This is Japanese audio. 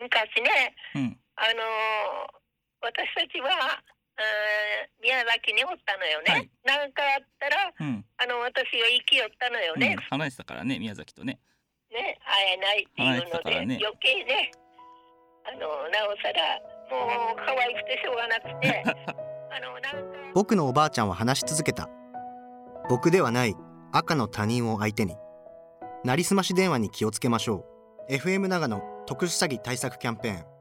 昔ね、 うん。 私たちは、宮崎におったのよね。 はい。 なんかあったら、 うん。 私が生きよったのよね。 離れてたからね、宮崎とね。 ね、会えないっていう離れてたので、 からね。 余計ね、なおさら、もう可愛くてしょうがなくて、なんか。 僕のおばあちゃんは話し続けた。僕ではない赤の他人を相手に。なりすまし電話に気をつけましょう。FM 長野特殊詐欺対策キャンペーン。